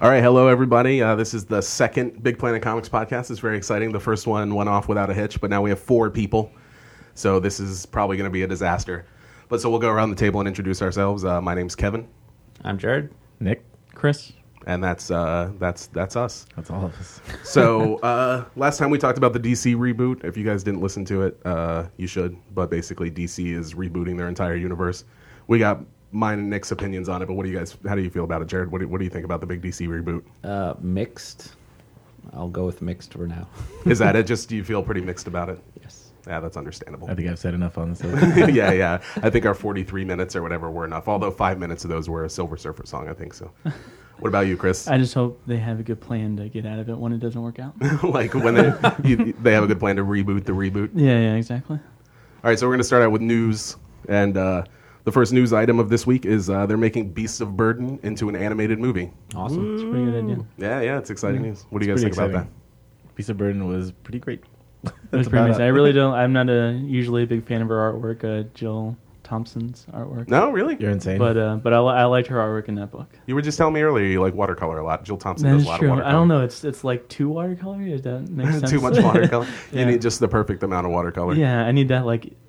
All right, hello everybody. This is the second Big Planet Comics podcast. It's very exciting. The first one went off without a hitch, but now we have 4 people. So this is probably going to be a disaster. But so we'll go around the table and introduce ourselves. My name's Kevin. I'm Jared. Nick. Chris. And that's us. That's all of us. So last time we talked about the DC reboot. If you guys didn't listen to it, you should. But basically, DC is rebooting their entire universe. We got mine and Nick's opinions on it. But how do you feel about it, Jared? What do you think about the big DC reboot? Mixed. I'll go with mixed for now. Is that it? Just do you feel pretty mixed about it? Yes. Yeah, that's understandable. I think I've said enough on this. yeah. I think our 43 minutes or whatever were enough. Although 5 minutes of those were a Silver Surfer song, I think so. What about you, Chris? I just hope they have a good plan to get out of it when it doesn't work out. Like when they have a good plan to reboot the reboot? Yeah, exactly. All right, so we're going to start out with news. And the first news item of this week is they're making Beasts of Burden into an animated movie. Awesome. It's a pretty good idea. Yeah, it's exciting news. What do you guys think about that? Beast of Burden was pretty great. It was pretty amazing. I really don't. I'm not usually a big fan of her artwork, Jill Thompson's artwork. No, really? You're insane. But I liked her artwork in that book. You were just telling me earlier you like watercolor a lot. Jill Thompson That does is a lot true. of watercolor. I don't know. It's like too watercolor. Does that make sense? Too much watercolor. Yeah. You need just the perfect amount of watercolor. Yeah, I need that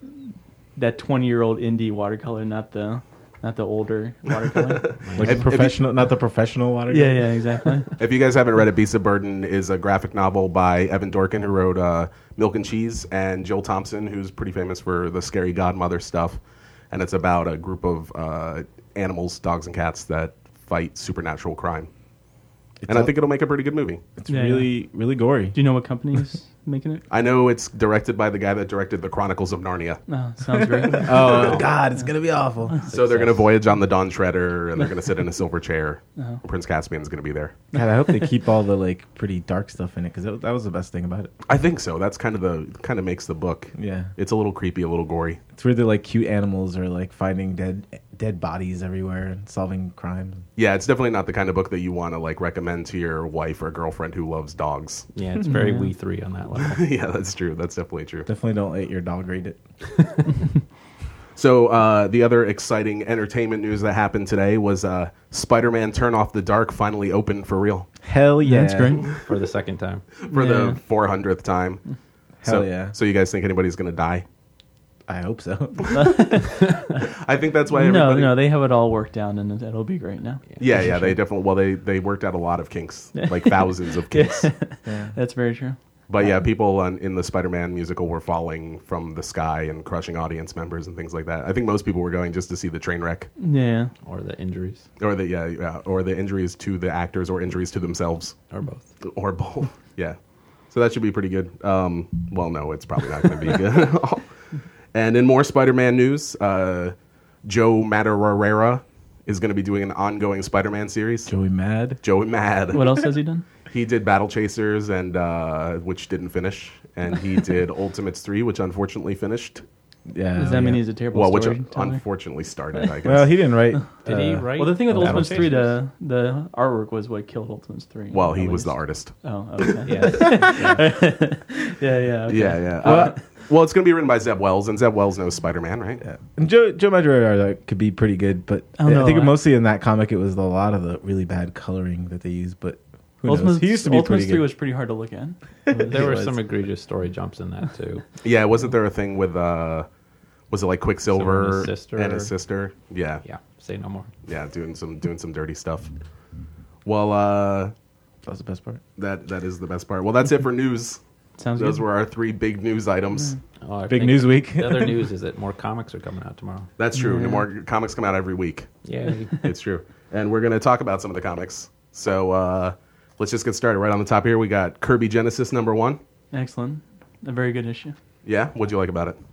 that 20-year-old indie watercolor, not the older watercolor. like professional, not the professional watercolor. Yeah, exactly. If you guys haven't read it, Beasts of Burden is a graphic novel by Evan Dorkin, who wrote Milk and Cheese, and Jill Thompson, who's pretty famous for the Scary Godmother stuff. And it's about a group of animals, dogs and cats, that fight supernatural crime. I think it'll make a pretty good movie. It's really gory. Do you know what company's making it? I know it's directed by the guy that directed The Chronicles of Narnia. Oh, sounds great. Oh God, it's gonna be awful. So they're going to voyage on the Dawn Treader, and they're going to sit in a silver chair. Prince Caspian's going to be there. God, I hope they keep all the pretty dark stuff in it because that was the best thing about it. I think so. That's kind of makes the book. Yeah, It's a little creepy, a little gory. it's where the cute animals are finding dead bodies everywhere and solving crimes. Yeah, it's definitely not the kind of book that you want to recommend to your wife or girlfriend who loves dogs. Yeah, it's very We Three on that level. Yeah, that's true. That's definitely true. Definitely don't let your dog read it. So the other exciting entertainment news that happened today was Spider-Man Turn Off the Dark finally opened for real. Hell yeah, That's great. For the second time. For the 400th time. Hell yeah. So you guys think anybody's going to die? I hope so. I think that's why everybody... No, they have it all worked out, and it'll be great now. Yeah, they definitely... Well, they worked out a lot of kinks, thousands of kinks. Yeah. That's very true. But yeah, people in the Spider-Man musical were falling from the sky and crushing audience members and things like that. I think most people were going just to see the train wreck. Yeah. Or the injuries. Or the injuries to the actors or injuries to themselves. Or both. Or both. Yeah. So that should be pretty good. Well, no, it's probably not going to be good. And in more Spider-Man news, Joe Madureira is going to be doing an ongoing Spider-Man series. Joey Mad. Joey Mad. What else has he done? He did Battle Chasers, and which didn't finish. And he did Ultimates 3, which unfortunately finished. Yeah. Does that mean he's a terrible Which storyteller? unfortunately started, I guess. Well, he didn't write. Did he write? Well, the thing with Battle Ultimates 3, Chasers? the artwork was what killed Ultimates 3. Well, he At was the least. artist. Oh, okay. Yeah. Okay. Yeah. Well, it's going to be written by Zeb Wells, and Zeb Wells knows Spider-Man, right? Yeah. And Joe Madureira could be pretty good, but I don't know. I think mostly in that comic it was a lot of the really bad coloring that they used. But who knows? Ultimates, He used to be Ultimates pretty 3 good. was pretty hard to look at. There were was. some egregious story jumps in that, too. Yeah, wasn't there a thing with, was it Quicksilver and his sister? Yeah. Yeah, say no more. Yeah, doing some dirty stuff. Well, That was the best part. that is the best part. Well, that's it for news. Sounds Those good. were our 3 big news items. Oh, I Big think news week. The other news is that more comics are coming out tomorrow. That's true. No more comics come out every week. Yay. It's true. And we're going to talk about some of the comics. So let's just get started. Right on the top here, we got Kirby Genesis #1. Excellent. A very good issue. Yeah? What'd you like about it?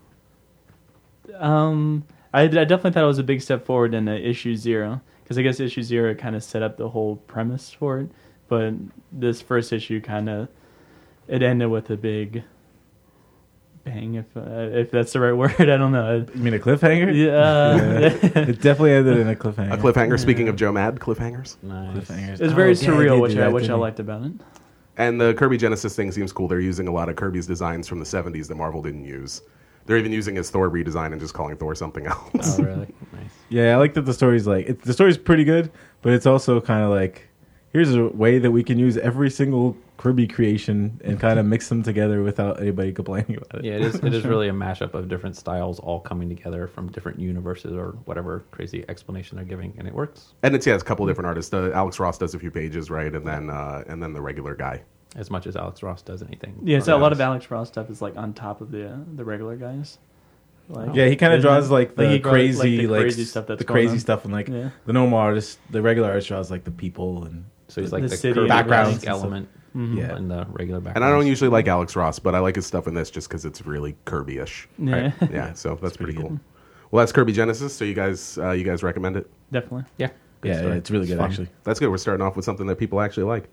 I definitely thought it was a big step forward in issue 0, because I guess issue 0 kind of set up the whole premise for it, but this first issue it ended with a big bang, if that's the right word. I don't know. You mean a cliffhanger? Yeah. It definitely ended in a cliffhanger. A cliffhanger. Speaking of Joe Mad, cliffhangers. Nice. Cliffhangers. It's very Oh, yeah, surreal, he which did do that, I didn't he? liked about it. And the Kirby Genesis thing seems cool. They're using a lot of Kirby's designs from the 70s that Marvel didn't use. They're even using his Thor redesign and just calling Thor something else. Oh, really? Nice. Yeah, I like that the story's the story's pretty good, but it's also kind of here's a way that we can use every single Kirby creation and kind of mix them together without anybody complaining about it. Yeah, it is really a mashup of different styles all coming together from different universes or whatever crazy explanation they're giving, and it works. And it's a couple different artists. Alex Ross does a few pages, right, and then the regular guy. As much as Alex Ross does anything. Yeah, so a lot of Alex Ross stuff is like on top of the regular guys. Like, Yeah, he kind of isn't draws it? like the he draws, crazy, the crazy stuff that's the going crazy on. stuff, and like Yeah. the normal artist, the regular artist draws like the people and So he's like the the city Kirby backgrounds and element Yeah. in the regular background. And I don't usually like Alex Ross, but I like his stuff in this just because it's really Kirby-ish. Yeah, Yeah, so that's pretty pretty cool. Well, that's Kirby Genesis. So you guys recommend it? definitely. Yeah. Good yeah, story. it's really good fun. actually. That's good. We're starting off with something that people actually like.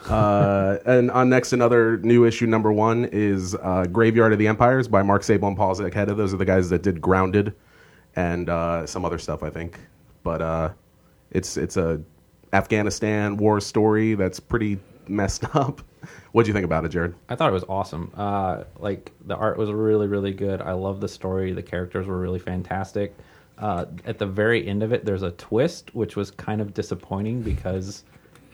And on next, another new issue, number 1, is Graveyard of the Empires by Mark Sable and Paul Zecchetta. Those are the guys that did Grounded and some other stuff, I think. But it's a Afghanistan war story that's pretty messed up. What'd you think about it, Jared? I thought it was awesome. Like the art was really, really good. I love the story. The characters were really fantastic. At the very end of it, there's a twist, which was kind of disappointing because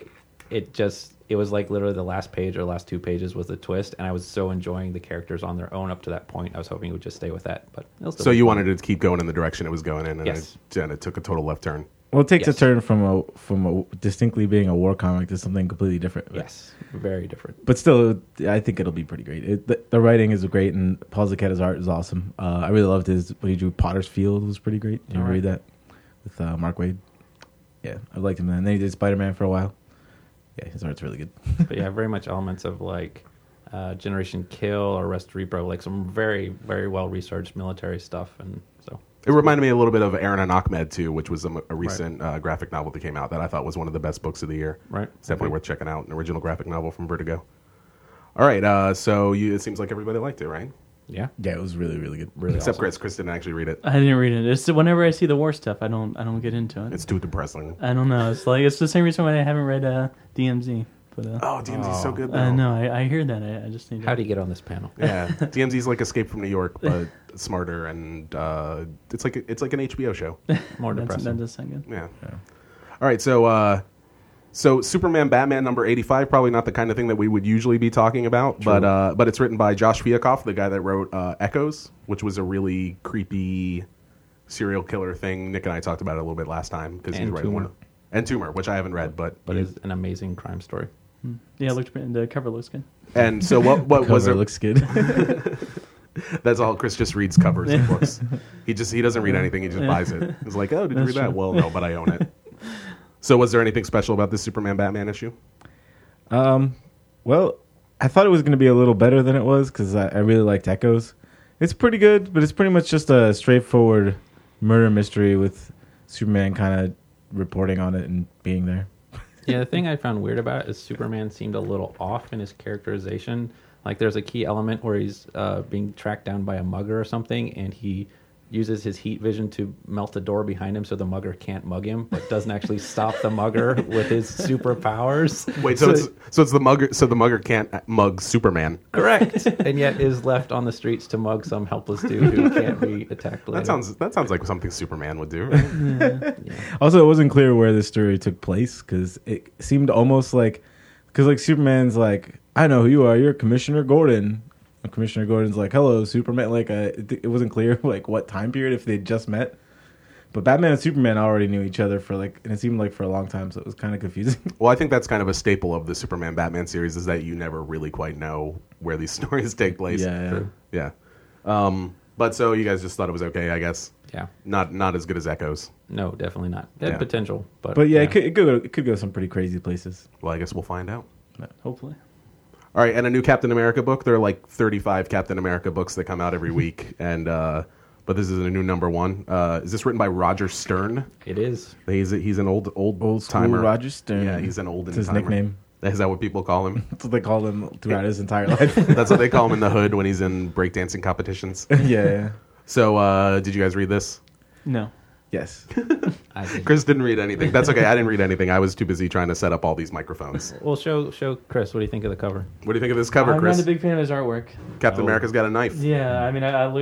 it was like literally the last page or last 2 pages was the twist, and I was so enjoying the characters on their own up to that point. I was hoping it would just stay with that, but it'll still So be you fun. wanted it to keep going in the direction it was going in, and, Yes. it took a total left turn. Well, it takes Yes. a turn from a distinctly being a war comic to something completely different. Yes, very different. But still, I think it'll be pretty great. The writing is great, and Paul Zecchetta's art is awesome. I really loved what he drew. Potter's Field was pretty great. Did you ever read that with Mark Waid? Yeah, I liked him then. Then he did Spider-Man for a while. Yeah, his art's really good. But yeah, very much elements of like Generation Kill or Rest Repro, like some very, very well researched military stuff, and so It reminded me a little bit of Aaron and Ahmed, too, which was a recent graphic novel that came out that I thought was one of the best books of the year. Right. It's definitely worth checking out, an original graphic novel from Vertigo. All right, so it seems like everybody liked it, right? yeah, Yeah, it was really, really good. really Except awesome. Chris. Chris didn't actually read it. I didn't read it. It's whenever I see the war stuff, I don't get into it. It's too depressing. I don't know. It's the same reason why I haven't read DMZ. But Oh, DMZ's so good, though. I know. I hear that. I just need. How do you get on this panel? Yeah, DMZ's like Escape from New York, but smarter, and it's like an HBO show. More That depressing. does sound good. Yeah. All right, so Superman Batman number 85, probably not the kind of thing that we would usually be talking about, but it's written by Josh Fiakoff, the guy that wrote Echoes, which was a really creepy serial killer thing. Nick and I talked about it a little bit last time because he's And writing Tumor. and Tumor, which I haven't read, but It's an amazing crime story. Yeah, the cover looks good. and so what was Cover it? looks good. That's all. Chris just reads covers of books. He doesn't read anything. He just buys it. He's like, oh, did you read that? Well, no, but I own it. So was there anything special about this Superman Batman issue? Well, I thought it was going to be a little better than it was because I really liked Echoes. It's pretty good, but it's pretty much just a straightforward murder mystery with Superman kind of reporting on it and being there. Yeah, the thing I found weird about it is Superman seemed a little off in his characterization. Like there's a key element where he's being tracked down by a mugger or something, and he uses his heat vision to melt the door behind him so the mugger can't mug him, but doesn't actually stop the mugger with his superpowers. Wait, so it's the mugger. So the mugger can't mug Superman. Correct, and yet is left on the streets to mug some helpless dude who can't be attacked later. That sounds like something Superman would do. Right? Also, it wasn't clear where this story took place because it seemed almost like Superman's like, I know who you are. You're Commissioner Gordon. And Commissioner Gordon's like, hello, Superman. Like, it wasn't clear like what time period if they'd just met. But Batman and Superman already knew each other and it seemed like for a long time, so it was kind of confusing. Well, I think that's kind of a staple of the Superman Batman series is that you never really quite know where these stories take place. Yeah. Yeah. But so you guys just thought it was okay, I guess. Yeah, Not as good as Echoes. no, definitely not. It had Yeah. potential, but But yeah, it could go some pretty crazy places. Well, I guess we'll find out. Hopefully. All right, and a new Captain America book. There are like 35 Captain America books that come out every week, and but this is a new number 1. Is this written by Roger Stern? it is. He's an old Old school timer. Roger Stern. Yeah, he's an old That's his timer. nickname. Is that what people call him? That's what they called him throughout his entire life. That's what they call him in the hood when he's in breakdancing competitions. yeah. So, did you guys read this? No. Yes. I think. Chris didn't read anything. That's okay. I didn't read anything. I was too busy trying to set up all these microphones. Well, show Chris. What do you think of the cover? What do you think of this cover, I'm Chris? not a big fan of his artwork. Captain America's got a knife. Yeah, I mean,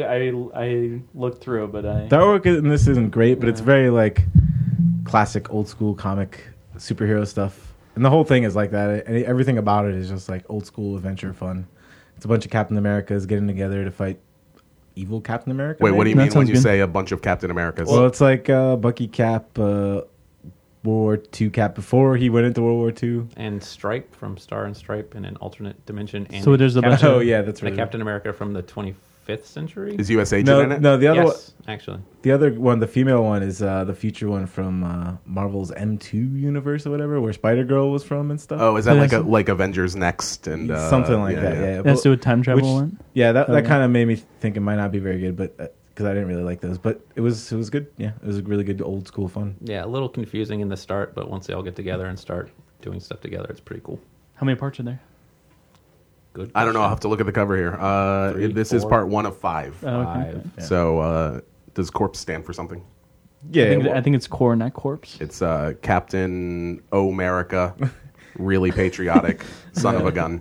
I looked through, but I. The artwork in this isn't great, but it's very like classic old school comic superhero stuff. and the whole thing is like that. Everything about it is just like old school adventure fun. It's a bunch of Captain Americas getting together to fight evil Captain America. Wait, what do you That mean when sounds you good. say a bunch of Captain Americas? Well, it's like Bucky Cap, World War II Cap before he went into World War II. And Stripe from Star and Stripe in an alternate dimension. And So there's a bunch Oh of yeah, that's the right. Captain America from the 25th century. Is U.S. Agent No, in it? no, the other one, Yes, actually. the other one, the female one is the future one from Marvel's M2 universe or whatever, where Spider Girl was from and stuff. Oh, is that Yeah, like so- like Avengers Next and something like that. Yeah, that's to a time travel Which- one. Yeah, that Okay. kind of made me think it might not be very good, but because I didn't really like those, but it was good. Yeah, it was a really good old school fun. Yeah, a little confusing in the start, but once they all get together and start doing stuff together, it's pretty cool. How many parts are there? Good. I don't know. I'll have question. to look at the cover here. 3, This is 4. part 1 of 5. Oh, okay. 5. Yeah. So does Corpse stand for something? Yeah, I think it's core, not corpse. It's Captain O'Merica, really patriotic, son of a gun.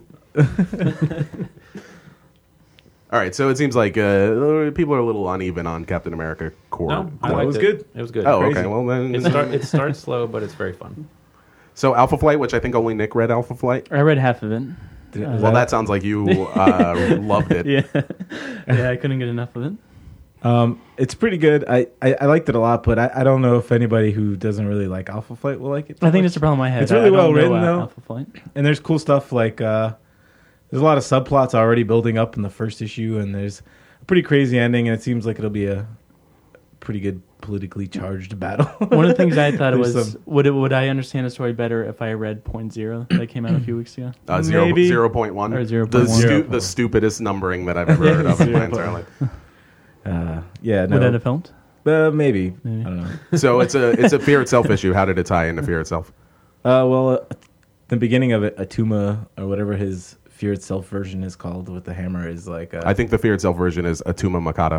All right, so it seems like people are a little uneven on Captain America core. No, I It liked was it. good. It was good. Oh, Crazy. okay. Well, then. It starts slow, but it's very fun. So Alpha Flight, which I think only Nick read Alpha Flight. I read half of it. Well, that sounds like you loved it. Yeah, yeah, I couldn't get enough of it. It's pretty good. I liked it a lot, but I don't know if anybody who doesn't really like Alpha Flight will like it. I think that's the problem I had. It's really I don't well know, written, though. Alpha Flight. And there's cool stuff like there's a lot of subplots already building up in the first issue, and there's a pretty crazy ending, and it seems like it'll be a pretty good politically charged battle. One of the things I thought it There's was some- would I understand the story better if I read Point Zero that came out a few weeks ago? Maybe. 0.1. Or 0.1. The stupidest numbering that I've ever heard of in my entire life. Yeah, no. Would that have helped? Maybe. Maybe. I don't know. So it's a Fear Itself issue. How did it tie into Fear Itself? The beginning of it, Atuma, or whatever his Fear Itself version is called with the hammer, is like... I think the Fear Itself version is Atuma Makata.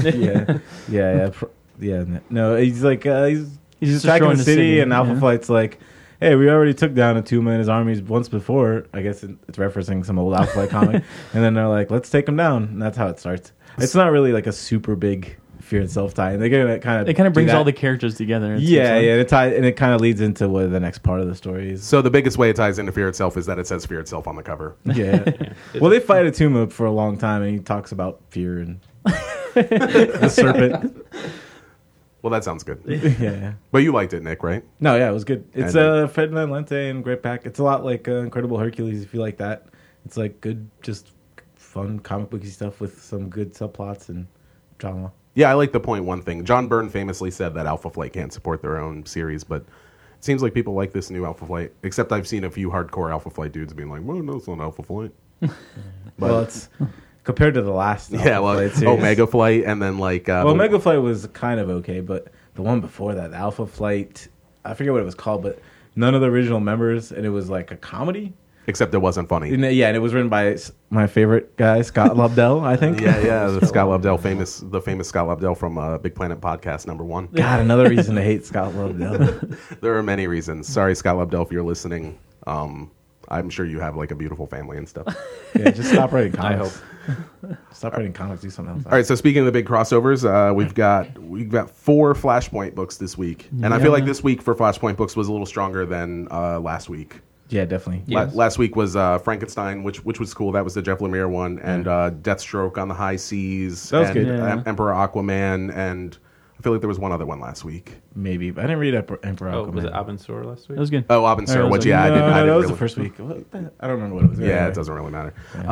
Yeah. No, he's like... he's just attacking destroying the city, and Alpha yeah. Flight's like, hey, we already took down Atuma and his armies once before. I guess it's referencing some old Alpha Flight comic. And then they're like, let's take him down. And that's how it starts. It's not really like a super big Fear Itself tie. And they're gonna kind of... It kind of brings all the characters together. It's Yeah, like- and it kind of leads into what the next part of the story is. So the biggest way it ties into Fear Itself is that it says Fear Itself on the cover. Yeah. Well, they fight Atuma for a long time, and he talks about fear and the serpent. Well, that sounds good. Yeah. But you liked it, Nick, right? No, yeah, it was good. It's And Fred Van Lente and Great Pack. It's a lot like Incredible Hercules, if you like that. It's like good, just fun comic booky stuff with some good subplots and drama. Yeah, I like the point one thing. John Byrne famously said that Alpha Flight can't support their own series, but it seems like people like this new Alpha Flight. Except I've seen a few hardcore Alpha Flight dudes being like, "Well, no, it's not Alpha Flight." Well, it's compared to the last Yeah, well, Flight series. Omega Flight, and then like Well, Omega Flight was kind of okay, but the one before that, the Alpha Flight, I forget what it was called, but none of the original members, and it was like a comedy. Except it wasn't funny. And yeah, and it was written by my favorite guy, Scott Lobdell, I think. Yeah, the Scott Lobdell, the famous Scott Lobdell from Big Planet Podcast #1. God, another reason to hate Scott Lobdell. There are many reasons. Sorry, Scott Lobdell, if you're listening. I'm sure you have like a beautiful family and stuff. Yeah, just stop writing I comics. Stop writing comics. Do something else. All right, so speaking of the big crossovers, we've got 4 Flashpoint books this week, and I feel like this week for Flashpoint books was a little stronger than last week. Yeah, definitely. Yes. Last week was Frankenstein, which was cool. That was the Jeff Lemire one, and Deathstroke on the High Seas. That was and, good. Yeah. Emperor Aquaman, and I feel like there was one other one last week. Maybe. But I didn't read Emperor Oh, Aquaman. was it Abensur last week? It was good. Oh, Abin Sur, Or was which it- I didn't. No, I that didn't was really- the first week. I don't remember what it was. Yeah, it doesn't really matter.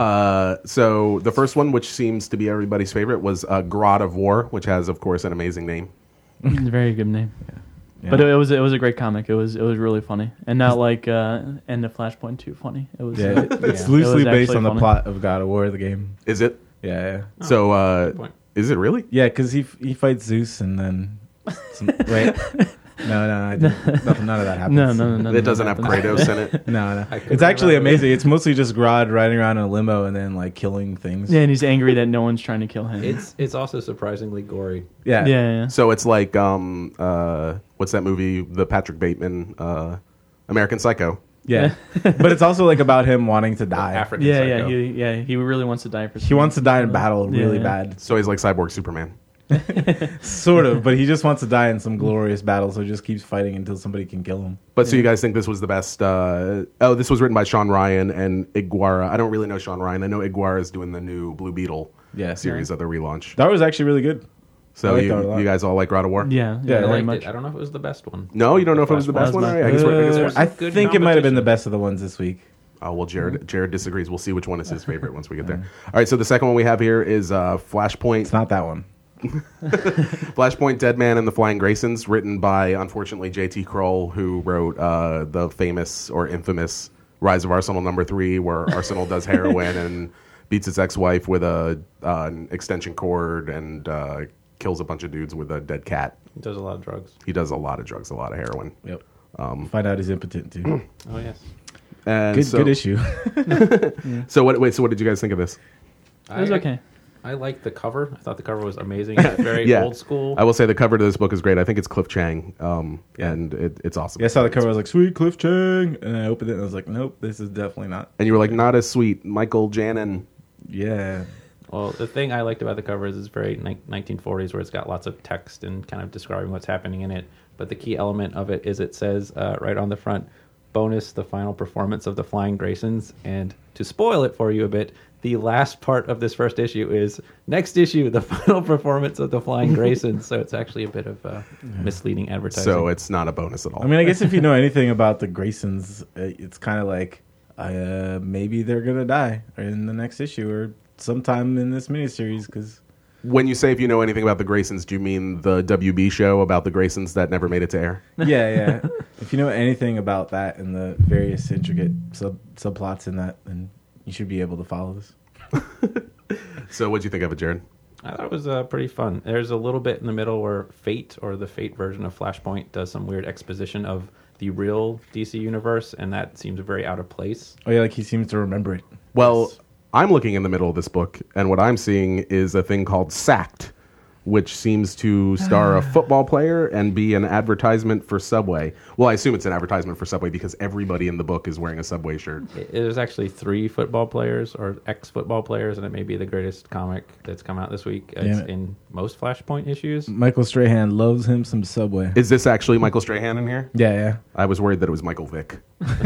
So the first one, which seems to be everybody's favorite, was Grot of War, which has, of course, an amazing name. It's a very good name. Yeah. But it was a great comic. It was really funny, and not like End of Flashpoint 2 funny. It was Yeah, it's it loosely was based actually on the funny. plot of God of War, the game. Is it? Yeah. So, point. is it really? Yeah, because he fights Zeus and then... wait. No, I didn't. None of that happens. No. It doesn't have Kratos in it. No. I couldn't It's actually remember. amazing. It's mostly just Grodd riding around in a limo and then like killing things. Yeah, and he's angry that no one's trying to kill him. It's also surprisingly gory. Yeah. yeah. So it's like what's that movie? The Patrick Bateman American Psycho. Yeah. But it's also like about him wanting to die. African Yeah, Psycho. He really wants to die for. He wants to die in battle really Yeah. bad. So he's like Cyborg Superman. Sort of, but he just wants to die in some glorious battle, so he just keeps fighting until somebody can kill him. But so you guys think this was the best? This was written by Sean Ryan and Iguara. I don't really know Sean Ryan. I know Iguara is doing the new Blue Beetle series of the relaunch. That was actually really good. So I like that a lot. you guys all like God of War? Yeah, Yeah, I very liked much. it. I don't know if it was the best one. No, you don't know if it was the best one. Flashpoint. I guess we're I good think it might have been the competition. best of the ones this week. Oh, well, Jared disagrees. We'll see which one is his favorite once we get there. All right, so the second one we have here is Flashpoint. It's not that one. Flashpoint Dead Man and the Flying Graysons, written by, unfortunately, J.T. Kroll, who wrote the famous or infamous Rise of Arsenal #3, where Arsenal does heroin and beats his ex-wife with an extension cord and kills a bunch of dudes with a dead cat. It does a lot of drugs. He does a lot of drugs, a lot of heroin. Yep. Find out he's impotent too. Oh yes. And Good issue. So what did you guys think of this? It was okay. I liked the cover. I thought the cover was amazing. It's very Yeah. old school. I will say the cover to this book is great. I think it's Cliff Chang, and it's awesome. I saw the cover. I was like, "Sweet Cliff Chang," and I opened it and I was like, "Nope, this is definitely not." And you were like, not as sweet, Michael Janin. Yeah. Well, the thing I liked about the cover is it's very 1940s, where it's got lots of text and kind of describing what's happening in it. But the key element of it is it says right on the front, bonus, the final performance of the Flying Graysons. And to spoil it for you a bit, the last part of this first issue is next issue, the final performance of the Flying Graysons. So it's actually a bit of misleading advertising. So it's not a bonus at all. I mean, I guess if you know anything about the Graysons, it's kind of like maybe they're gonna die in the next issue or sometime in this miniseries. Because when you say if you know anything about the Graysons, do you mean the WB show about the Graysons that never made it to air? yeah, if you know anything about that and the various intricate subplots in that, then you should be able to follow this. So what'd you think of it, Jared? I thought it was pretty fun. There's a little bit in the middle where Fate, or the Fate version of Flashpoint, does some weird exposition of the real DC universe, and that seems very out of place. Oh yeah, like he seems to remember it. Well, I'm looking in the middle of this book, and what I'm seeing is a thing called Sacked, which seems to star a football player and be an advertisement for Subway. Well, I assume it's an advertisement for Subway because everybody in the book is wearing a Subway shirt. There's actually 3 football players or ex-football players, and it may be the greatest comic that's come out this week. It's it. in most Flashpoint issues. Michael Strahan loves him some Subway. Is this actually Michael Strahan in here? Yeah. I was worried that it was Michael Vick.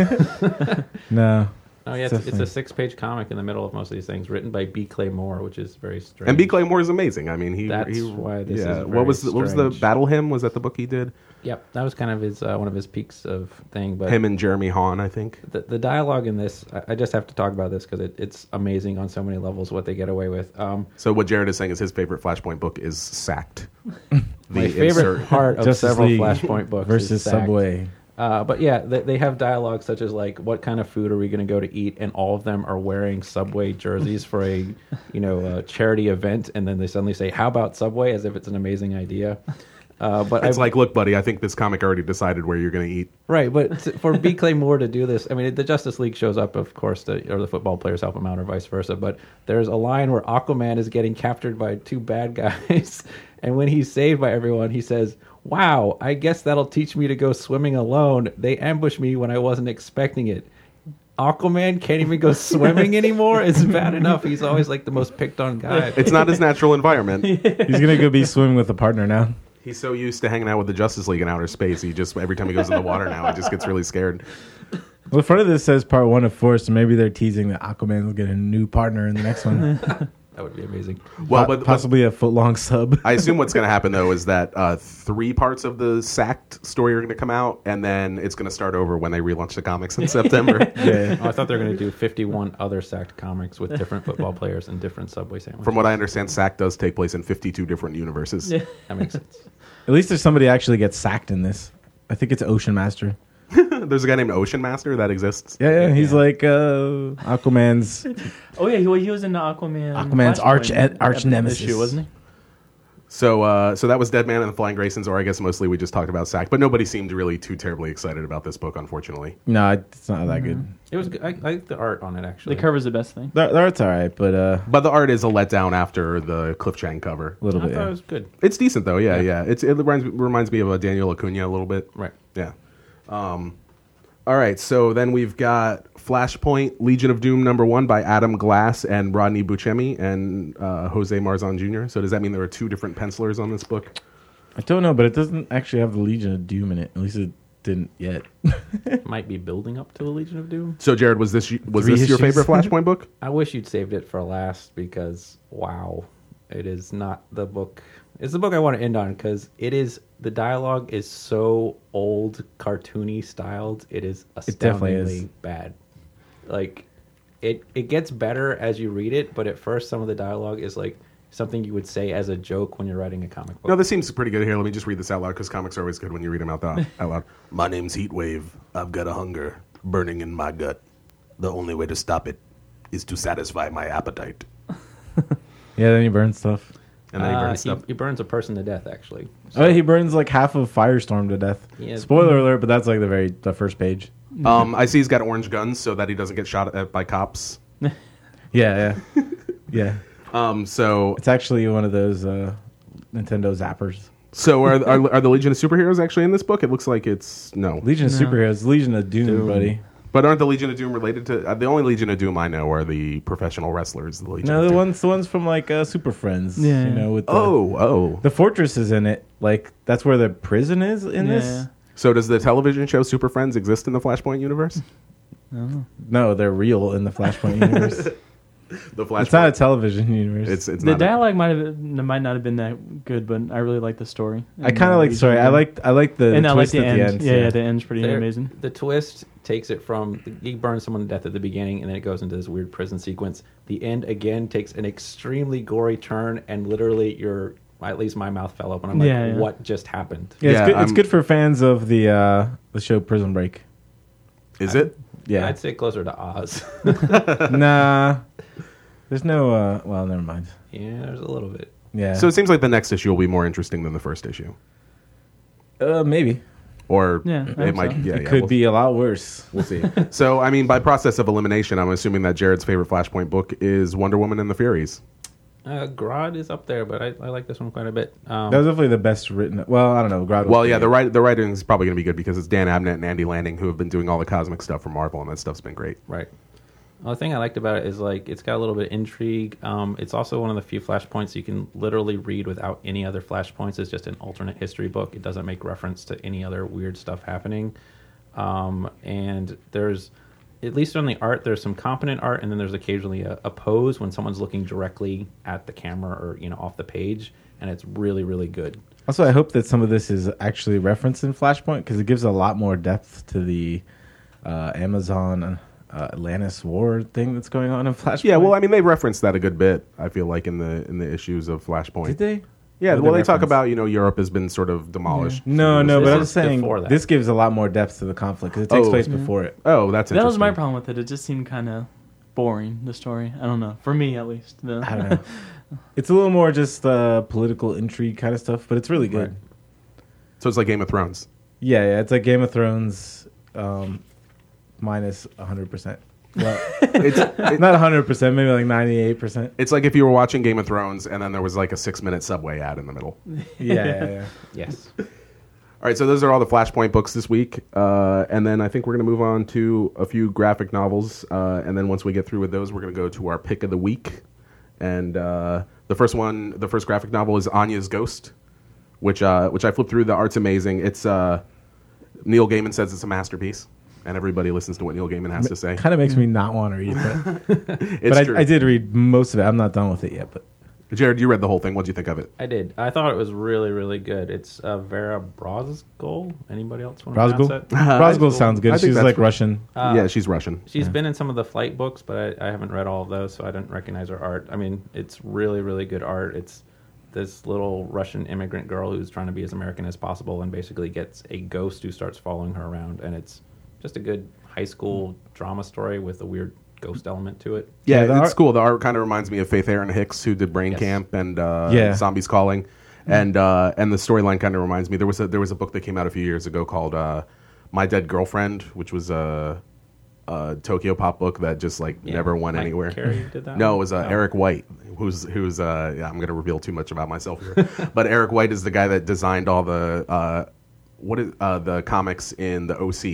No. Oh yeah, it's a Definitely. 6-page comic in the middle of most of these things, written by B. Clay Moore, which is very strange. And B. Claymore is amazing. I mean, That's why this is what was very the strange. Battle Hymn? Was that the book he did? Yep, that was kind of his one of his peaks of thing. But Him and Jeremy Hahn, I think. the dialogue in this, I just have to talk about this because it's amazing on so many levels what they get away with. So what Jared is saying is his favorite Flashpoint book is Sacked. My favorite part of Justice several League Flashpoint books versus is Sacked. Subway. But yeah, they have dialogue such as like, "What kind of food are we going to go to eat?" And all of them are wearing Subway jerseys for a charity event, and then they suddenly say, "How about Subway?" as if it's an amazing idea. But It's like, look, buddy, I think this comic already decided where you're going to eat. right, but for B. Clay Moore to do this, I mean, the Justice League shows up, of course, or the football players help him out, or vice versa. But there's a line where Aquaman is getting captured by 2 bad guys, and when he's saved by everyone, he says, "Wow, I guess that'll teach me to go swimming alone. They ambushed me when I wasn't expecting it." Aquaman can't even go swimming anymore. It's bad enough. He's always like the most picked on guy. It's not his natural environment. He's gonna go be swimming with a partner now. He's so used to hanging out with the Justice League in outer space. He just, every time he goes in the water now, he just gets really scared. Well, the front of this says part 1 of 4, so maybe they're teasing that Aquaman will get a new partner in the next one. That would be amazing. Well, but Possibly a foot-long sub. I assume what's going to happen, though, is that 3 parts of the Sacked story are going to come out, and then it's going to start over when they relaunch the comics in September. Yeah. Oh, I thought they were going to do 51 other Sacked comics with different football players and different Subway sandwiches. From what I understand, Sacked does take place in 52 different universes. That makes sense. At least there's somebody actually gets sacked in this. I think it's Ocean Master. There's a guy named Ocean Master that exists. Yeah. He's like Aquaman's. Oh yeah, he was in the Aquaman. Aquaman's Flashpoint arch nemesis. issue, wasn't he? So that was Dead Man and the Flying Graysons, or I guess mostly we just talked about Sacked, but nobody seemed really too terribly excited about this book, unfortunately. No, it's not that good. It was good. I like the art on it, actually. The cover's the best thing. The art's all right, but But the art is a letdown after the Cliff Chang cover. a little I bit. thought Yeah. it was good. It's decent, though, yeah. It reminds me of Daniel Acuna a little bit. Right. Yeah. All All right, so then we've got Flashpoint, Legion of Doom #1 by Adam Glass and Rodney Buscemi and Jose Marzan Jr. So does that mean there are two different pencilers on this book? I don't know, but it doesn't actually have the Legion of Doom in it. At least it didn't yet. Might be building up to the Legion of Doom. So Jared, was this your issues. favorite Flashpoint book? I wish you'd saved it for last because, wow, it is not the book. It's the book I want to end on because the dialogue is so old, cartoony styled. It is definitely astoundingly is. bad. Like, it gets better as you read it, but at first some of the dialogue is like something you would say as a joke when you're writing a comic book. No, this seems pretty good here. Let me just read this out loud because comics are always good when you read them out loud. My name's Heatwave. I've got a hunger burning in my gut. The only way to stop it is to satisfy my appetite. Yeah, then he burns stuff. And then he burns stuff. He burns a person to death, actually. Oh, he burns like half of Firestorm to death. Yeah. Spoiler alert, but that's like the first page. I see he's got orange guns so that he doesn't get shot at by cops. Yeah. Yeah. So It's actually one of those Nintendo zappers. are the Legion of Superheroes actually in this book? It looks like it's no. Legion of Superheroes, Legion of Doom, buddy. But aren't the Legion of Doom related to the only Legion of Doom I know are the professional wrestlers? The Legion. No, of the Doom. ones from like Super Friends. Yeah. You know, with The the fortress is in it. Like that's where the prison is in this. So does the television show Super Friends exist in the Flashpoint universe? No, they're real in the Flashpoint universe. The Flashpoint. It's not a television universe. It's The not. dialogue might not have been that good, but I really like the story. I kind of like the story. I like the and I like twist the at the end. end. Yeah, the end's pretty There- amazing. The twist takes it from he burns someone to death at the beginning, and then it goes into this weird prison sequence. The end again takes an extremely gory turn, and literally, at least my mouth fell open. I'm like, Yeah. what just happened? Yeah, it's Yeah, good. It's I'm- good for fans of the show Prison Break. Is it? Yeah. I'd say closer to Oz. Nah. There's no. Well, never mind. Yeah, there's a little bit. Yeah. So it seems like the next issue will be more interesting than the first issue, maybe or Yeah, I it hope might. so. Yeah, it yeah, could we'll- be a lot worse. We'll see. So I mean, by process of elimination, I'm assuming that Jared's favorite Flashpoint book is Wonder Woman and the Furies. Grodd is up there, but I like this one quite a bit. That was definitely the best written. Well, I don't know. Grodd was Well, yeah, great. the writing is probably going to be good because it's Dan Abnett and Andy Lanning who have been doing all the cosmic stuff for Marvel, and that stuff's been great. Right. Well, the thing I liked about it is like it's got a little bit of intrigue. It's also one of the few flashpoints you can literally read without any other flashpoints. It's just an alternate history book. It doesn't make reference to any other weird stuff happening. And there's, at least on the art, there's some competent art, and then there's occasionally a pose when someone's looking directly at the camera or off the page, and it's really, really good. Also, I hope that some of this is actually referenced in Flashpoint because it gives a lot more depth to the Amazon Atlantis war thing that's going on in Flashpoint. Yeah, well, I mean, they referenced that a good bit. I feel like in the issues of Flashpoint. Did they? Yeah, What well, did they talk reference? about Europe has been sort of demolished. No, This but I'm is saying before that. this gives a lot more depth to the conflict because it takes Oh. place before it. Oh, that's That interesting. was my problem with it. It just seemed kind of boring, the story. I don't know. For me, at least. I don't know. It's a little more just political intrigue kind of stuff, but it's really good. Right. So it's like Game of Thrones. Yeah, it's like Game of Thrones minus 100%. Well, It's not 100%, maybe like 98%. it's like if you were watching Game of Thrones and then there was like a 6-minute Subway ad in the middle. Yeah. Yes. All right, so those are all the Flashpoint books this week, and then I think we're going to move on to a few graphic novels, and then once we get through with those, we're going to go to our pick of the week. And the first graphic novel is Anya's Ghost, which I flipped through. The art's amazing. It's Neil Gaiman says it's a masterpiece, and everybody listens to what Neil Gaiman has to say. Kind of makes me not want to read it. It's But true. I did read most of it. I'm not done with it yet, but Jared, you read the whole thing. What do you think of it? I did. I thought it was really, really good. It's Vera Brosgol. Anybody else want to Brosgol? pronounce that? Brosgol sounds good. I think She's that's like right. Russian. Yeah, she's Russian. She's been in some of the Flight books, but I haven't read all of those, so I didn't recognize her art. I mean, it's really, really good art. It's this little Russian immigrant girl who's trying to be as American as possible and basically gets a ghost who starts following her around. And it's just a good high school drama story with a weird ghost element to it. Yeah, Yeah, the it's art- cool. The art kind of reminds me of Faith Aaron Hicks, who did Brain Yes. Camp and Yeah. Zombies Calling, and the storyline kind of reminds me. There was a book that came out a few years ago called My Dead Girlfriend, which was a Tokyo Pop book that just Yeah. never went Mike anywhere. Carey did that No, one? it was Oh. Eric White, who's yeah, I'm going to reveal too much about myself here, but Eric White is the guy that designed all the the comics in the OC.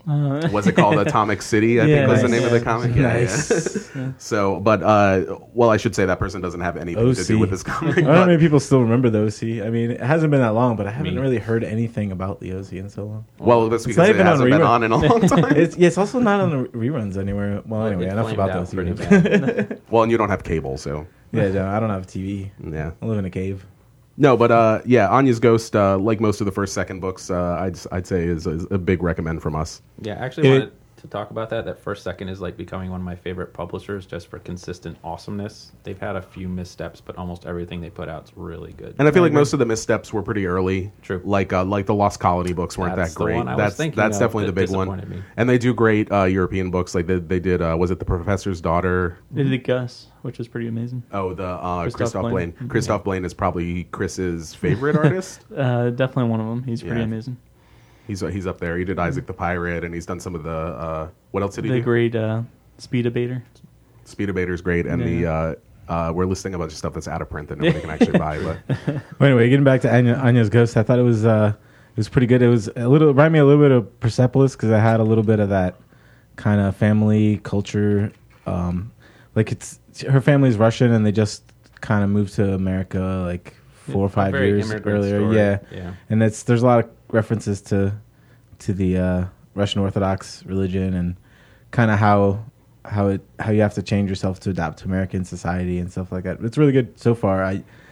Was it called Atomic City? I think was the nice. name of the comic. Nice. So, but well, I should say that person doesn't have anything to do OC. with this comic. I don't know but- how many people still remember the OC. I mean, it hasn't been that long, but I haven't Me. really heard anything about the OC in so long. Well, that's It's because not it even on hasn't been rerun. on in a long time. It's also not on the reruns anywhere. Well, anyway, it enough flamed about out the pretty OC. bad. Well, and you don't have cable, so Yeah, no, I don't have a TV. yeah. I live in a cave. No, but yeah, Anya's Ghost, like most of the first, second books, I'd say is a big recommend from us. Yeah, I actually It- wanted to talk about that. That first second is like becoming one of my favorite publishers just for consistent awesomeness. They've had a few missteps, but almost everything they put out's really good. And I feel I like agree. most of the missteps were pretty early. True. Like the Lost Colony books weren't That's that the great. one I was That's thinking that's of definitely the that big one. disappointed me. And they do great European books. Like they did was it The Professor's Daughter? They did Gus, which was pretty amazing. Oh, the Christoph Christoph Blaine. Blaine. Christoph Blaine is probably Chris's favorite artist. Definitely one of them. He's pretty Yeah. amazing. He's up there. He did Isaac the Pirate, and he's done some of the what else did he The do? great Speed Abater. Speed Abater's great, and Yeah. we're listing a bunch of stuff that's out of print that nobody can actually buy. But Well, anyway, getting back to Anya's Ghost, I thought it was pretty good. It was a little reminded me a little bit of Persepolis because I had a little bit of that kind of family culture. Like it's her family's Russian and they just kind of moved to America like 4 or 5 Very years immigrant earlier. story. Yeah, and there's a lot of references to the Russian Orthodox religion and kind of how you have to change yourself to adapt to American society and stuff like that. It's really good so far.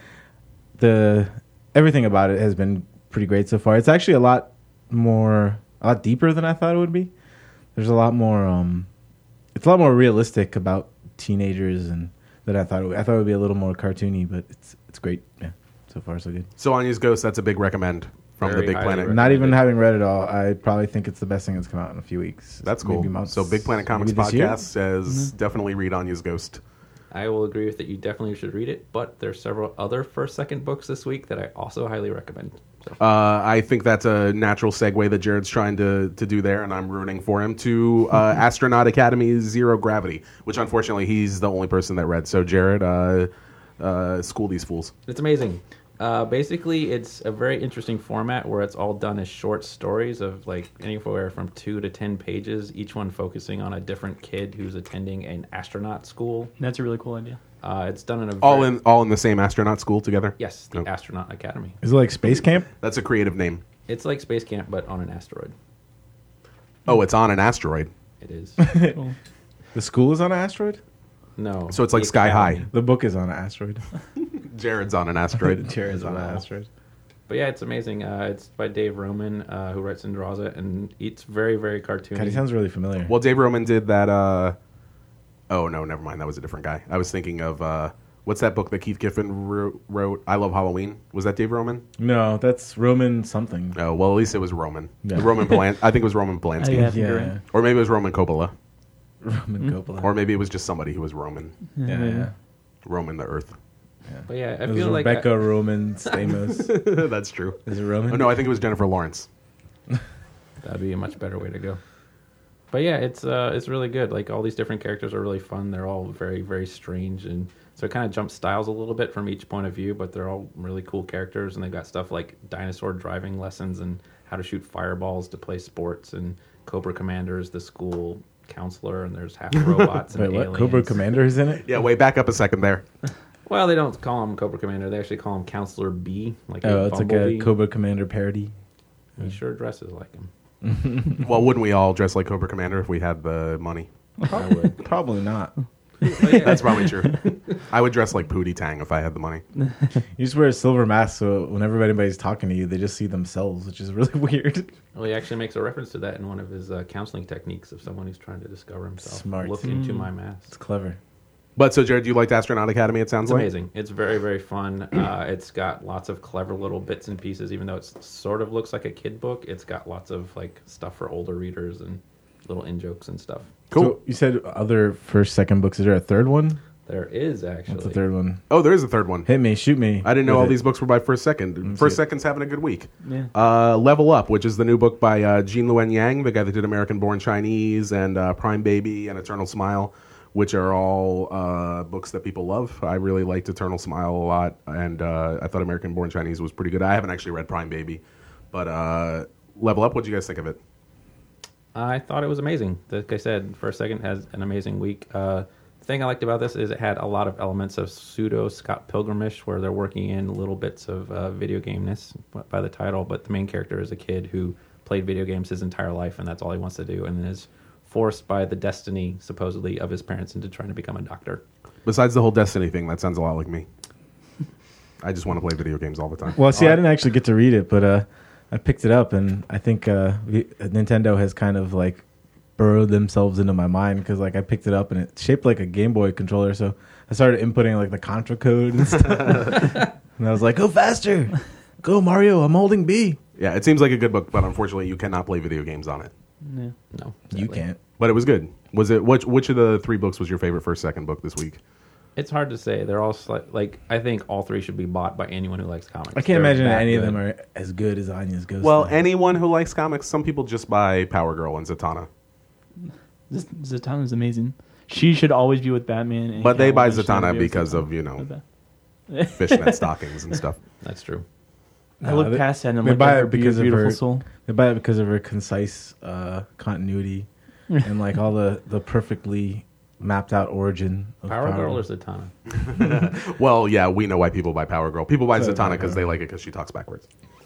Everything about it has been pretty great so far. It's actually a lot deeper than I thought it would be. There's a lot more. It's a lot more realistic about teenagers and than I thought. I thought it would be a little more cartoony, but it's great. Yeah, so far so good. so Anya's Ghost, that's a big recommend from Very the Big highly Planet. recommend. Not even having read it all, I probably think it's the best thing that's come out in a few weeks. That's cool. Maybe months. So Big Planet Comics Maybe this year? Podcast says definitely read Anya's Ghost. I will agree with that. You definitely should read it, but there's several other first, second books this week that I also highly recommend. So, I think that's a natural segue that Jared's trying to do there, and I'm rooting for him to Astronaut Academy's Zero Gravity, which unfortunately he's the only person that read. So Jared, school these fools. it's amazing. Basically, it's a very interesting format where it's all done as short stories of like anywhere from 2 to 10 pages, each one focusing on a different kid who's attending an astronaut school. That's a really cool idea. It's done in a All in the same astronaut school together. Yes, the Okay. Astronaut Academy. Is it like Space Camp? That's a creative name. It's like Space Camp, but on an asteroid. Oh, it's on an asteroid. It is. Cool. The school is on an asteroid. No. So it's like the Sky High. Academy. The book is on an asteroid. Jared's on an asteroid. Jared's on an asteroid. But yeah, it's amazing. It's by Dave Roman, who writes and draws it, and it's very, very cartoony. God, he sounds really familiar. Well, Dave Roman did that. Oh no, never mind. That was a different guy. I was thinking of what's that book that Keith Giffen wrote? I Love Halloween. Was that Dave Roman? No, that's Roman something. Oh well, at least it was Roman. Yeah. I think it was Roman Polanski, Yeah. Yeah, or maybe it was Roman Coppola, Roman Coppola. or maybe it was just somebody who was Roman. yeah. Roman the Earth. But yeah, I It was feel like Rebecca Roman Stamos. That's true. Is it Roman? Oh no, I think it was Jennifer Lawrence. that'd be a much better way to go. But yeah, it's really good. Like all these different characters are really fun. They're all very, very strange, and so it kind of jumps styles a little bit from each point of view. But they're all really cool characters, and they've got stuff like dinosaur driving lessons and how to shoot fireballs to play sports, and Cobra Commander is the school counselor, and there's half robots and Wait, what? aliens. Cobra Commander is in it? Yeah, wait, back up a second there. Well, they don't call him Cobra Commander. They actually call him Counselor B, like Oh, a it's like Bumblebee. a Cobra Commander parody. He sure dresses like him. Well, wouldn't we all dress like Cobra Commander if we had the money? I would. Probably not. But yeah, That's probably true. I would dress like Pootie Tang if I had the money. You just wear a silver mask, so whenever anybody's talking to you, they just see themselves, which is really weird. well, he actually makes a reference to that in one of his counseling techniques of someone who's trying to discover himself. Smart. Look into my mask. It's clever. But so, Jared, you liked Astronaut Academy? It sounds It's like amazing. It's very, very fun. It's got lots of clever little bits and pieces. Even though it sort of looks like a kid book, it's got lots of like stuff for older readers and little in jokes and stuff. Cool. So you said other first, second books. Is there a third one? There is actually. What's the third one? Oh, there is a third one. Hit me, shoot me. I didn't know with all it. these books were by First Second. me First see it. Second's having a good week. Yeah. Level Up, which is the new book by Jean Luen Yang, the guy that did American Born Chinese and Prime Baby and Eternal Smile, which are all books that people love. I really liked Eternal Smile a lot, and I thought American Born Chinese was pretty good. I haven't actually read Prime Baby, but Level Up, what do you guys think of it? I thought it was amazing. Like I said, First Second has an amazing week. The thing I liked about this is it had a lot of elements of pseudo Scott Pilgrimish, where they're working in little bits of video gameness by the title, but the main character is a kid who played video games his entire life, and that's all he wants to do, and is forced by the destiny, supposedly, of his parents into trying to become a doctor. Besides the whole Destiny thing, that sounds a lot like me. I just want to play video games all the time. Well, see, I didn't actually get to read it, but I picked it up, and I think Nintendo has kind of like burrowed themselves into my mind because like I picked it up and it's shaped like a Game Boy controller, so I started inputting like the Contra code and stuff, and I was like, "Go faster, go Mario! I'm holding B." Yeah, it seems like a good book, but unfortunately, you cannot play video games on it. Yeah. No, You sadly. can't. But it was good. Was it which of the 3 books was your favorite First Second book this week? It's hard to say. They're all like I think all 3 should be bought by anyone who likes comics. I can't They're imagine that any of good. them are as good as Anya's Ghost. Well, Life. anyone who likes comics, some people just buy Power Girl and Zatanna. Zatanna's amazing. She should always be with Batman. And But they buy Catwoman should never Zatanna be with because of, Zatanna. fishnet stockings and stuff. That's true. I look they- past that and I'm they like, buy her it because of beautiful her soul. They buy it because of her concise continuity and like all the perfectly mapped out origin of Power Girl or Zatanna? Well, yeah, we know why people buy Power Girl. People buy So, Zatanna because they like it because she talks backwards.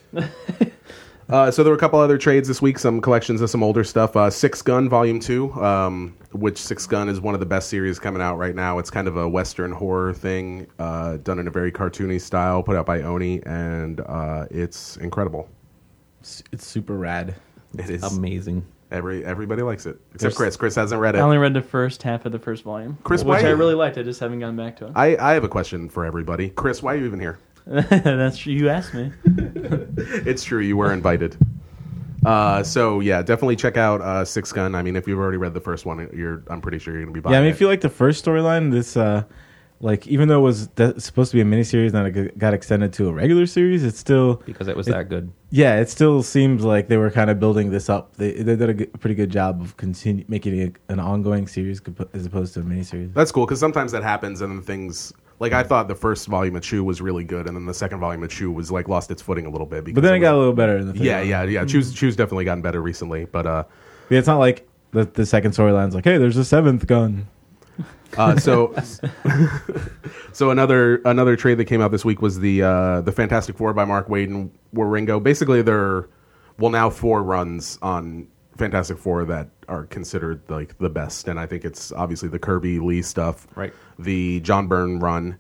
So there were a couple other trades this week, some collections of some older stuff. Six Gun Volume 2, which Six Gun is one of the best series coming out right now. It's kind of a Western horror thing, done in a very cartoony style, put out by Oni, and it's incredible. It's super rad. It is. Amazing. Everybody likes it, except There's- Chris. Chris hasn't read I it. only read the first half of the first volume, Chris, which why- I really liked. I just haven't gotten back to it. I have a question for everybody. Chris, why are you even here? That's true. You asked me. It's true, you were invited. So yeah, definitely check out Six Gun. I mean, if you've already read the first one, I'm pretty sure you're going to be buying Yeah, I mean, it. if you like the first storyline, this like even though it was supposed to be a miniseries and it got extended to a regular series, it's still Because it was that good. yeah, it still seems like they were kind of building this up. They did a pretty good job of making it an ongoing series as opposed to a miniseries. That's cool because sometimes that happens, and then things like I thought the first volume of Chew was really good, and then the second volume of Chew was like lost its footing a little bit. Because But then it was- got a little better in the third yeah, one. yeah. Chew's definitely gotten better recently, but Yeah, it's not like the second storyline's like, hey, there's a seventh gun. so another trade that came out this week was the Fantastic Four by Mark Waid and Waringo. Basically, there are now 4 runs on Fantastic Four that are considered like the best, and I think it's obviously the Kirby Lee stuff, Right. The John Byrne run,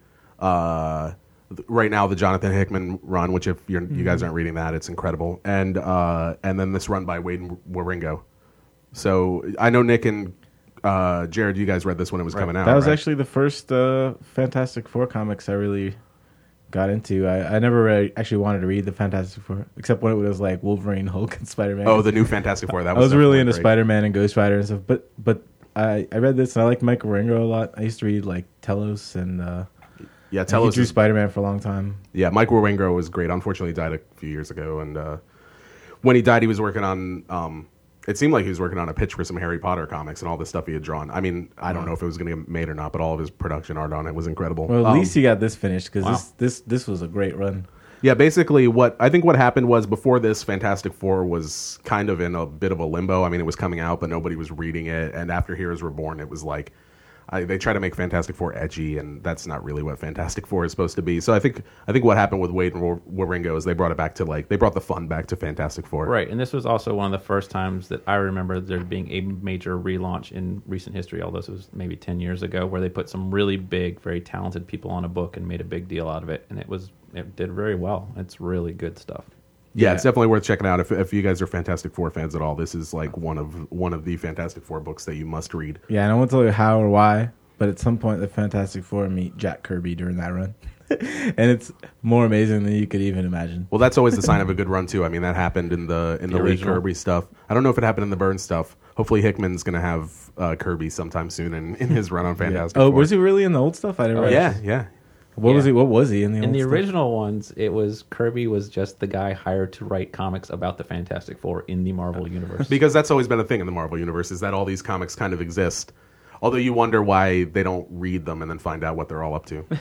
right now the Jonathan Hickman run, which if you guys aren't reading that, it's incredible, and then this run by Waid and Waringo. So I know Nick and Jared, you guys read this when it was coming out. That was right? actually the first Fantastic Four comics I really got into. I never actually wanted to read the Fantastic Four, except when it was like Wolverine, Hulk, and Spider-Man. Oh, the new Fantastic Four. That I was really into definitely great. Spider-Man and Ghost Rider and stuff. But I read this and I liked Mike Waringo a lot. I used to read like Telos and Yeah, he Telos drew is Spider-Man for a long time. Yeah, Mike Waringo was great. Unfortunately, he died a few years ago, and when he died, he was working on. It seemed like he was working on a pitch for some Harry Potter comics and all the stuff he had drawn. I mean, I don't know if it was going to get made or not, but all of his production art on it was incredible. Well, at least he got this finished because Wow. this was a great run. Yeah, basically, what happened was before this, Fantastic Four was kind of in a bit of a limbo. I mean, it was coming out, but nobody was reading it. And after Heroes Reborn, it was like they try to make Fantastic Four edgy, and that's not really what Fantastic Four is supposed to be. So I think what happened with Wade and Waringo is they brought it back to they brought the fun back to Fantastic Four. Right, and this was also one of the first times that I remember there being a major relaunch in recent history, although this was maybe 10 years ago, where they put some really big, very talented people on a book and made a big deal out of it, and it did very well. It's really good stuff. Yeah, it's definitely worth checking out. If you guys are Fantastic Four fans at all, this is like one of the Fantastic Four books that you must read. Yeah, and I won't tell you how or why, but at some point the Fantastic Four meet Jack Kirby during that run. And it's more amazing than you could even imagine. Well, that's always the sign of a good run too. I mean, that happened in the Lee original. Kirby stuff. I don't know if it happened in the Byrne stuff. Hopefully, Hickman's going to have Kirby sometime soon in his run on Fantastic Oh, Four. was he really in the old stuff? I didn't realize. Yeah. What was Yeah. he? What was he in the In old the stuff? original ones, it was Kirby was just the guy hired to write comics about the Fantastic Four in the Marvel universe. Because that's always been a thing in the Marvel universe is that all these comics kind of exist. Although you wonder why they don't read them and then find out what they're all up to.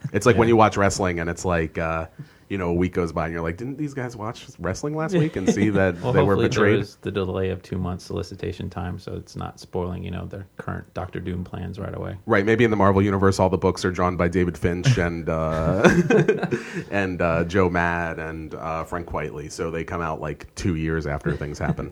It's like when you watch wrestling and it's like, a week goes by and you're like, didn't these guys watch wrestling last week and see that Well, they were hopefully betrayed? there was the delay of 2 months solicitation time, so it's not spoiling, their current Doctor Doom plans right away. Right, maybe in the Marvel universe, all the books are drawn by David Finch and and Joe Mad and Frank Quitely, so they come out like 2 years after things happen.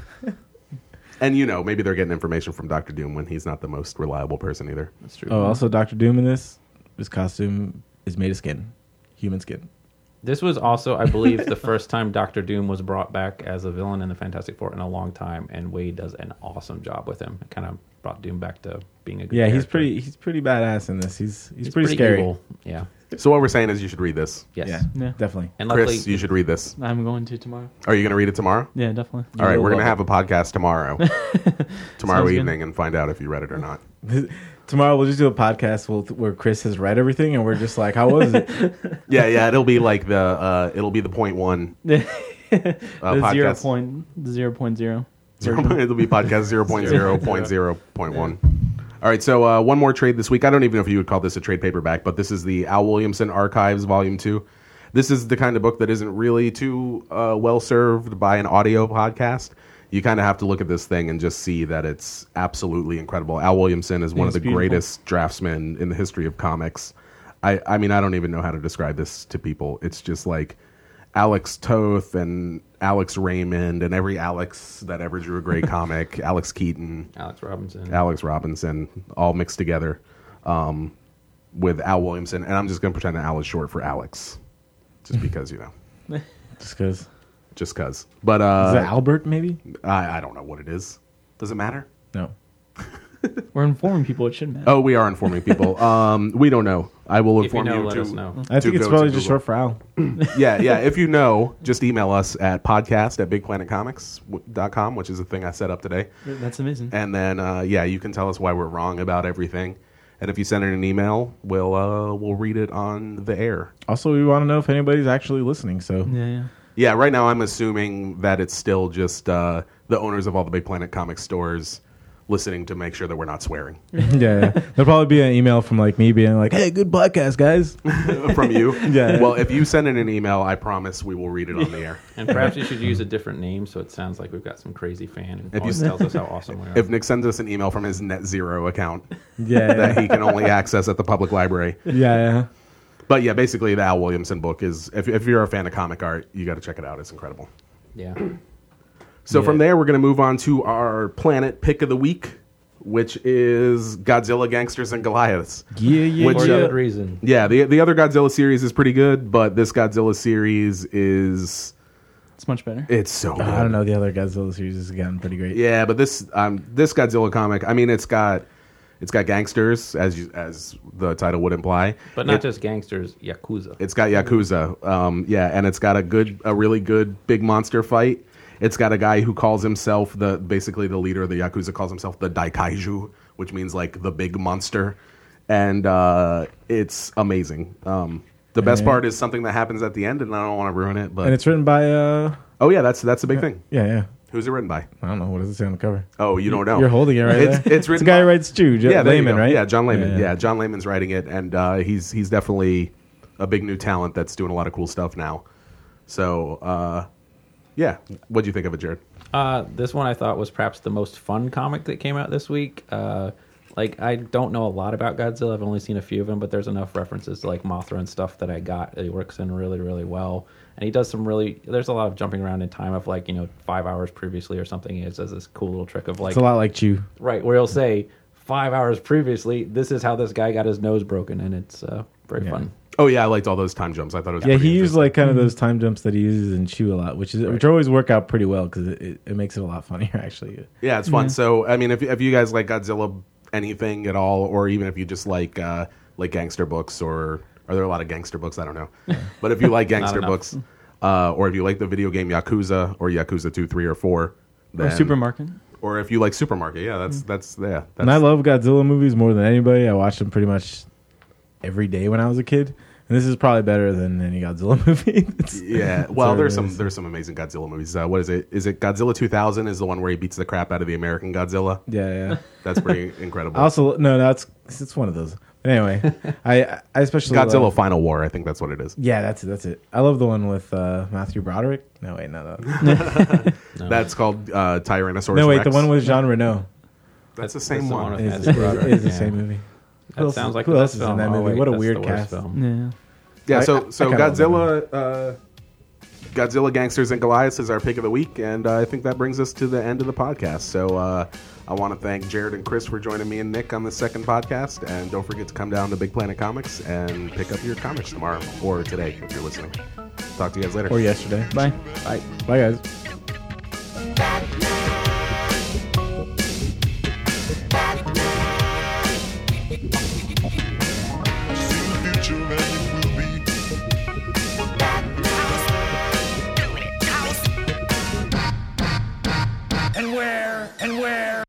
And maybe they're getting information from Doctor Doom when he's not the most reliable person either. That's true. Oh, also Doctor Doom in his costume is made of skin, human skin. This was also, I believe, the first time Doctor Doom was brought back as a villain in the Fantastic Four in a long time, and Wade does an awesome job with him. It kind of brought Doom back to being a good Yeah, character. he's pretty badass in this. He's pretty scary. evil. Yeah. So what we're saying is you should read this. Yes. Yeah. Definitely. And luckily, Chris, you should read this. I'm going to tomorrow. Are you going to read it tomorrow? Yeah, definitely. All right, will we're going to love have a podcast tomorrow. Tomorrow Sounds good. evening and find out if you read it or not. Tomorrow we'll just do a podcast where Chris has read everything and we're just like, how was it? Yeah, it'll be like it'll be the point one The podcast. 0.0. It'll be podcast 0.0.0.1. All right, so one more trade this week. I don't even know if you would call this a trade paperback, but this is the Al Williamson Archives Volume 2. This is the kind of book that isn't really too well served by an audio podcast. You kind of have to look at this thing and just see that it's absolutely incredible. Al Williamson is one of the greatest draftsmen in the history of comics. I mean, I don't even know how to describe this to people. It's just like Alex Toth and Alex Raymond and every Alex that ever drew a great comic, Alex Keaton, Alex Robinson, all mixed together with Al Williamson. And I'm just going to pretend that Al is short for Alex, just because, Just because. just because. But Is it Albert, maybe? I don't know what it is. Does it matter? No. We're informing people. It shouldn't matter. Oh, we are informing people. We don't know. I will If you inform know, you let to, us know. I think to it's go probably to just Google. short for Al. Yeah. If you know, just email us at podcast@bigplanetcomics.com, which is a thing I set up today. That's amazing. And then, you can tell us why we're wrong about everything. And if you send in an email, we'll read it on the air. Also, we want to know if anybody's actually listening. So Yeah. Yeah, right now I'm assuming that it's still just the owners of all the Big Planet Comics stores listening to make sure that we're not swearing yeah. There'll probably be an email from like me being like, "Hey, good podcast, guys." from you. Yeah. Well, if you send in an email, I promise we will read it on the air. And perhaps you should use a different name so it sounds like we've got some crazy fan who If you always tells us how awesome we are. If Nick sends us an email from his Net Zero account Yeah. that he can only access at the public library. Yeah. But yeah, basically the Al Williamson book is, if you're a fan of comic art, you got to check it out. It's incredible. Yeah. So Yeah. from there, we're going to move on to our Planet pick of the week, which is Godzilla, Gangsters, and Goliaths. Yeah. Which, For a uh, good reason. Yeah, the other Godzilla series is pretty good, but this Godzilla series is, It's much better. it's so good. I don't know. The other Godzilla series has gotten pretty great. Yeah, but this Godzilla comic, I mean, it's got gangsters, as the title would imply. But not just gangsters, Yakuza. It's got Yakuza, and it's got a really good big monster fight. It's got a guy who calls himself basically the leader of the Yakuza calls himself the Daikaiju, which means like the big monster, and it's amazing. The best part is something that happens at the end, and I don't want to ruin it. But And it's written by oh yeah, that's a big thing. yeah. Who's it written by? I don't know, what does it say on the cover? Oh, you don't know. You're holding it right It's- there. it's written the guy by- who writes Stew, Yeah, there you Layman, go. right? Yeah, John Layman. Yeah. Yeah, John Layman's writing it, and he's definitely a big new talent that's doing a lot of cool stuff now. So, yeah, what do you think of it, Jared? This one I thought was perhaps the most fun comic that came out this week. I don't know a lot about Godzilla. I've only seen a few of them, but there's enough references to like Mothra and stuff that I got. It works in really, really well. And he does there's a lot of jumping around in time of 5 hours previously or something. He does this cool little trick of It's a lot like Chew. right, where he'll say 5 hours previously, this is how this guy got his nose broken. And it's very Yeah. fun. Oh yeah, I liked all those time jumps. I thought it was Yeah, pretty he used interesting. like kind of those time jumps that he uses in Chew a lot, which always work out pretty well because it makes it a lot funnier actually. Yeah, it's fun. So I mean, if you guys like Godzilla anything at all, or even if you just like gangster books, or are there a lot of gangster books? I don't know. But if you like gangster enough. books, or if you like the video game Yakuza or Yakuza 2, 3, or 4, Or then, Supermarket. or if you like Supermarket, yeah, that's And I love Godzilla movies more than anybody. I watched them pretty much every day when I was a kid. And this is probably better than any Godzilla movie. Yeah, well, Sorry, there's guys. some amazing Godzilla movies. What is it? Is it Godzilla 2000? Is the one where he beats the crap out of the American Godzilla? Yeah. That's pretty incredible. Also, no, it's one of those. Anyway, I especially Godzilla love, Final War. I think that's what it is. yeah, that's it. I love the one with Matthew Broderick. No, wait, no. No. That's called Tyrannosaurus No, wait, Rex. the one with Jean Reno That's the same the one. with is, Matthew Broderick, is the yeah. same movie. That sounds like who the else best is in film. that Oh, movie? wait, What a that's weird the worst cast. film. Yeah, I so kinda love Godzilla Gangsters and Goliaths is our pick of the week, and I think that brings us to the end of the podcast. So I want to thank Jared and Chris for joining me and Nick on the second podcast, and don't forget to come down to Big Planet Comics and pick up your comics tomorrow or today if you're listening. Talk to you guys later. Or yesterday. Bye. Bye. Bye, guys. And where?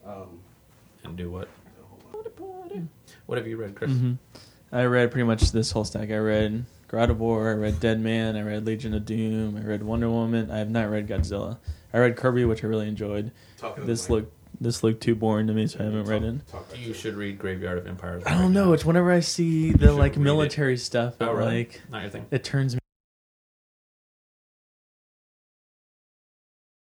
And do what? What have you read, Chris? I read pretty much this whole stack. I read God of War, I read Dead Man, I read Legion of Doom, I read Wonder Woman. I have not read Godzilla. I read Kirby, which I really enjoyed. This looked too boring to me, so I haven't read it. You should read Graveyard of Empires. I don't know. It's whenever I see the like read military stuff, Oh, really? like Not your thing. it turns me